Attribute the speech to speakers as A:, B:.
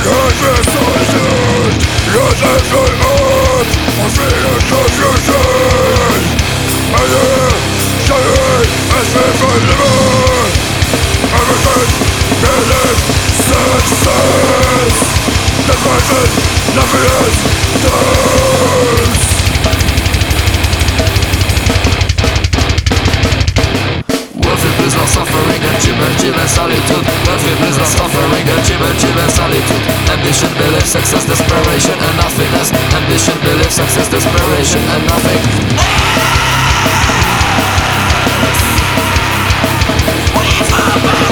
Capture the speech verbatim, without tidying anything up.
A: Suffering and chibber chibber solitude. Wealthy is lost suffering and chibber chibber solitude. Ambition, belief, success, desperation and nothingness. Ambition, belief, success, desperation and nothing. We've